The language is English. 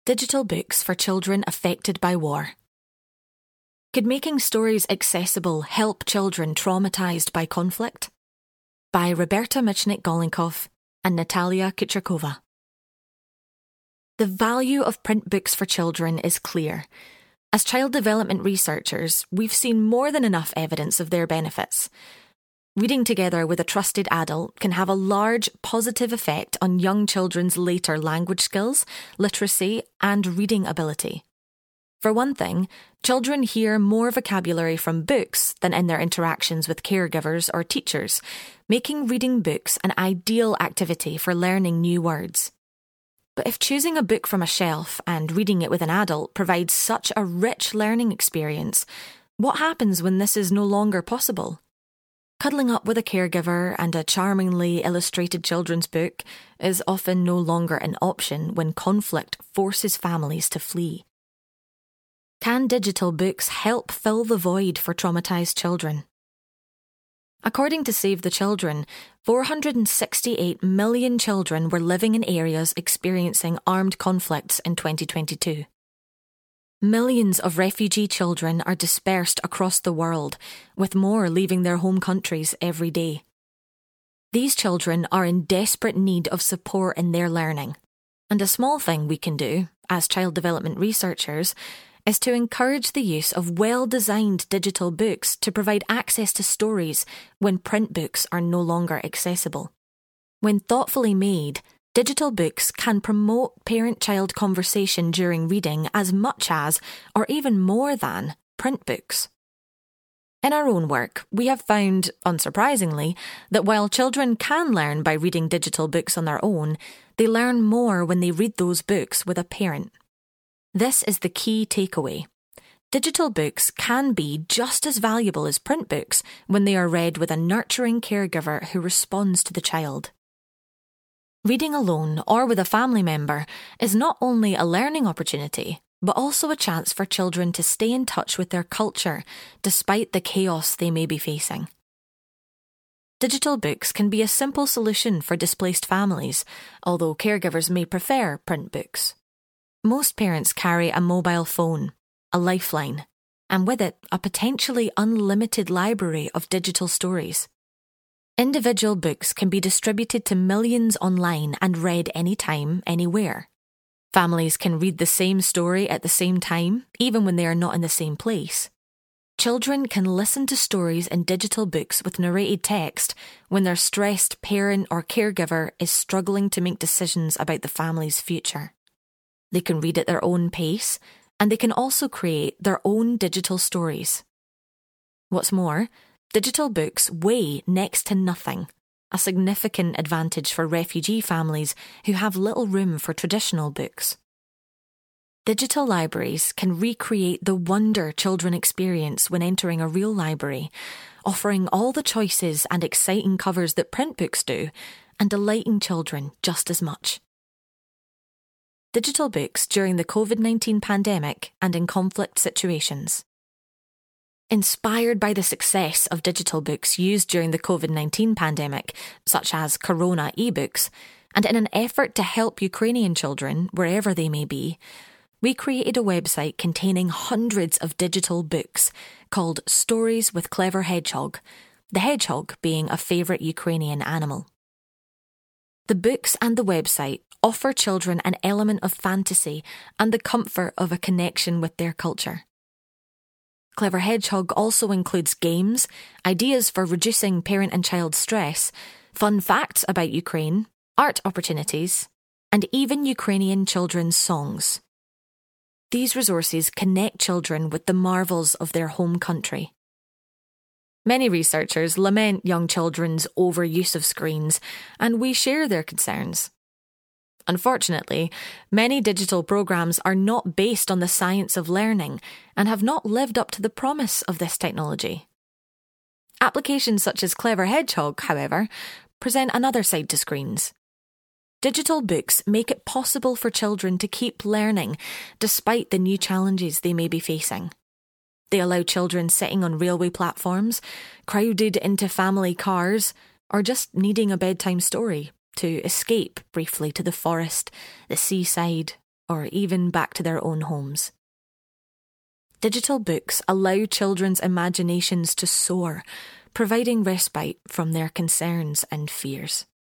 Digital books for children affected by war. Could making stories accessible help children traumatized by conflict? By Roberta Michnik-Golinkoff and Natalia Kucherkova. The value of print books for children is clear. As child development researchers, we've seen more than enough evidence of their benefits. Reading together with a trusted adult can have a large positive effect on young children's later language skills, literacy, and reading ability. For one thing, children hear more vocabulary from books than in their interactions with caregivers or teachers, making reading books an ideal activity for learning new words. But if choosing a book from a shelf and reading it with an adult provides such a rich learning experience, what happens when this is no longer possible? Cuddling up with a caregiver and a charmingly illustrated children's book is often no longer an option when conflict forces families to flee. Can digital books help fill the void for traumatized children? According to Save the Children, 468 million children were living in areas experiencing armed conflicts in 2022. Millions of refugee children are dispersed across the world, with more leaving their home countries every day. These children are in desperate need of support in their learning, and a small thing we can do, as child development researchers, is to encourage the use of well-designed digital books to provide access to stories when print books are no longer accessible. When thoughtfully made, digital books can promote parent-child conversation during reading as much as, or even more than, print books. In our own work, we have found, unsurprisingly, that while children can learn by reading digital books on their own, they learn more when they read those books with a parent. This is the key takeaway. Digital books can be just as valuable as print books when they are read with a nurturing caregiver who responds to the child. Reading alone or with a family member is not only a learning opportunity, but also a chance for children to stay in touch with their culture despite the chaos they may be facing. Digital books can be a simple solution for displaced families, although caregivers may prefer print books. Most parents carry a mobile phone, a lifeline, and with it, a potentially unlimited library of digital stories. Individual books can be distributed to millions online and read anytime, anywhere. Families can read the same story at the same time, even when they are not in the same place. Children can listen to stories in digital books with narrated text when their stressed parent or caregiver is struggling to make decisions about the family's future. They can read at their own pace, and they can also create their own digital stories. What's more, digital books weigh next to nothing, a significant advantage for refugee families who have little room for traditional books. Digital libraries can recreate the wonder children experience when entering a real library, offering all the choices and exciting covers that print books do, and delighting children just as much. Digital books during the COVID-19 pandemic and in conflict situations. Inspired by the success of digital books used during the COVID-19 pandemic, such as Corona ebooks, and in an effort to help Ukrainian children, wherever they may be, we created a website containing hundreds of digital books called Stories with Clever Hedgehog, the hedgehog being a favourite Ukrainian animal. The books and the website offer children an element of fantasy and the comfort of a connection with their culture. Clever Hedgehog also includes games, ideas for reducing parent and child stress, fun facts about Ukraine, art opportunities, and even Ukrainian children's songs. These resources connect children with the marvels of their home country. Many researchers lament young children's overuse of screens, and we share their concerns. Unfortunately, many digital programs are not based on the science of learning and have not lived up to the promise of this technology. Applications such as Clever Hedgehog, however, present another side to screens. Digital books make it possible for children to keep learning despite the new challenges they may be facing. They allow children sitting on railway platforms, crowded into family cars, or just needing a bedtime story to escape briefly to the forest, the seaside, or even back to their own homes. Digital books allow children's imaginations to soar, providing respite from their concerns and fears.